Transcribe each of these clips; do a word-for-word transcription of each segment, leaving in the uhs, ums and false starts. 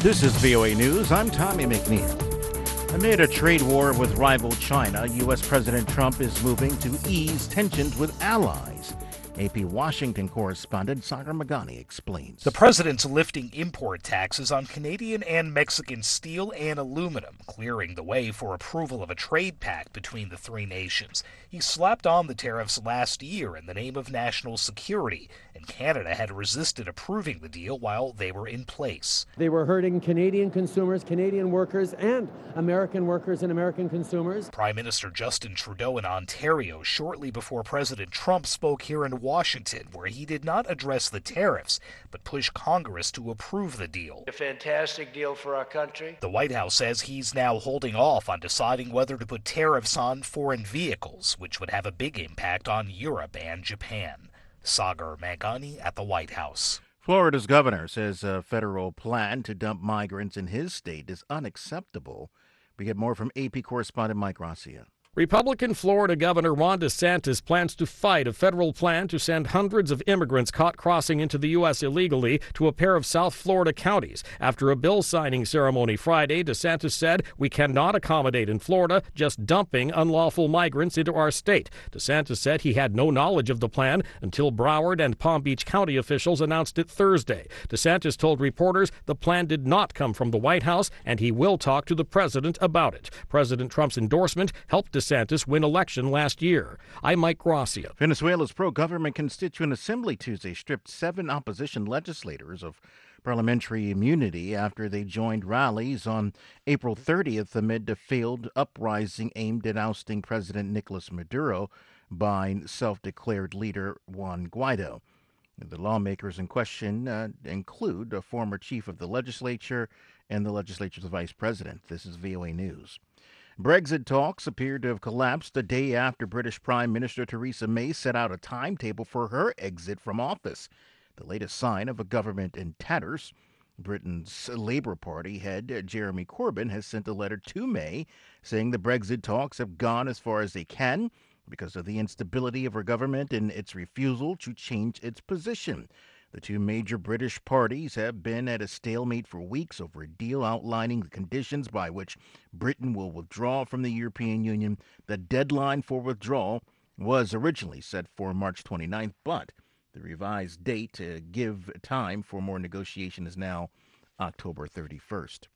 This is V O A News. I'm Tommy McNeil. Amid a trade war with rival China, U S. President Trump is moving to ease tensions with allies. A P Washington correspondent Sagar Magani explains. The president's lifting import taxes on Canadian and Mexican steel and aluminum, clearing the way for approval of a trade pact between the three nations. He slapped on the tariffs last year in the name of national security, and Canada had resisted approving the deal while they were in place. They were hurting Canadian consumers, Canadian workers, and American workers and American consumers. Prime Minister Justin Trudeau in Ontario shortly before President Trump spoke here in Washington, where he did not address the tariffs, but pushed Congress to approve the deal. A fantastic deal for our country. The White House says he's now holding off on deciding whether to put tariffs on foreign vehicles, which would have a big impact on Europe and Japan. Sagar Magani at the White House. Florida's governor says a federal plan to dump migrants in his state is unacceptable. We get more from A P correspondent Mike Gracia. Republican Florida Governor Ron DeSantis plans to fight a federal plan to send hundreds of immigrants caught crossing into the U S illegally to a pair of South Florida counties. After a bill signing ceremony Friday, DeSantis said, "We cannot accommodate in Florida just dumping unlawful migrants into our state." DeSantis said he had no knowledge of the plan until Broward and Palm Beach County officials announced it Thursday. DeSantis told reporters the plan did not come from the White House and he will talk to the president about it. President Trump's endorsement helped DeSantis DeSantis win election last year. I'm Mike Gracia. Venezuela's pro-government Constituent Assembly Tuesday stripped seven opposition legislators of parliamentary immunity after they joined rallies on April thirtieth amid a failed uprising aimed at ousting President Nicolas Maduro by self-declared leader Juan Guaido. The lawmakers in question uh, include a former chief of the legislature and the legislature's vice president. This is V O A News. Brexit talks appear to have collapsed a day after British Prime Minister Theresa May set out a timetable for her exit from office, the latest sign of a government in tatters. Britain's Labour Party head Jeremy Corbyn has sent a letter to May saying the Brexit talks have gone as far as they can because of the instability of her government and its refusal to change its position. The two major British parties have been at a stalemate for weeks over a deal outlining the conditions by which Britain will withdraw from the European Union. The deadline for withdrawal was originally set for March twenty-ninth, but the revised date to give time for more negotiation is now October thirty-first.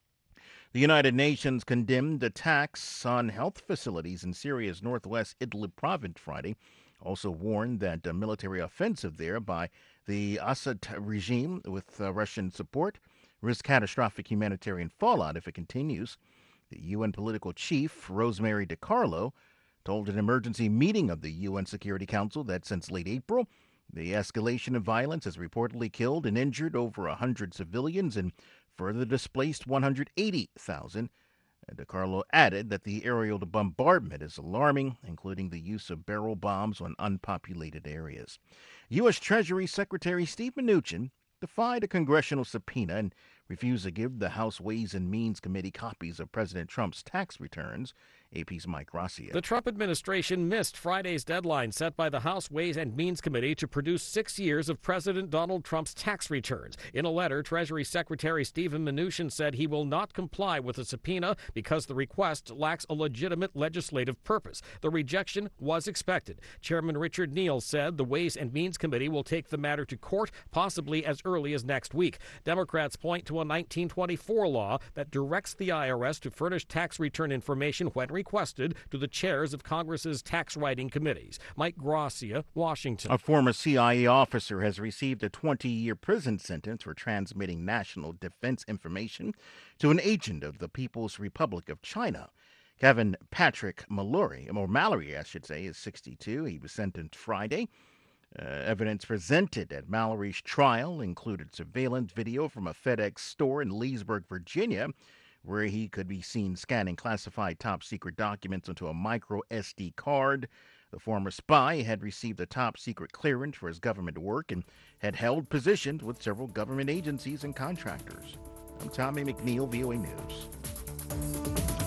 The United Nations condemned attacks on health facilities in Syria's northwest Idlib province Friday, also warned that a military offensive there by the Assad regime with uh, Russian support risks catastrophic humanitarian fallout if it continues. The U N political chief, Rosemary DiCarlo, told an emergency meeting of the U N Security Council that since late April, the escalation of violence has reportedly killed and injured over one hundred civilians and further displaced one hundred eighty thousand. DiCarlo added that the aerial bombardment is alarming, including the use of barrel bombs on unpopulated areas. U S. Treasury Secretary Steve Mnuchin defied a congressional subpoena and refused to give the House Ways and Means Committee copies of President Trump's tax returns. A P's Mike Gracia. The Trump administration missed Friday's deadline set by the House Ways and Means Committee to produce six years of President Donald Trump's tax returns. In a letter, Treasury Secretary Steven Mnuchin said he will not comply with the subpoena because the request lacks a legitimate legislative purpose. The rejection was expected. Chairman Richard Neal said the Ways and Means Committee will take the matter to court, possibly as early as next week. Democrats point to a nineteen twenty-four law that directs the I R S to furnish tax return information when requested to the chairs of Congress's tax writing committees. Mike Gracia, Washington. A former C I A officer has received a twenty-year prison sentence for transmitting national defense information to an agent of the People's Republic of China. Kevin Patrick Mallory, or Mallory, I should say, is sixty-two. He was sentenced Friday. Uh, evidence presented at Mallory's trial included surveillance video from a FedEx store in Leesburg, Virginia, where he could be seen scanning classified top-secret documents onto a micro S D card. The former spy had received a top-secret clearance for his government work and had held positions with several government agencies and contractors. I'm Tommy McNeil, V O A News.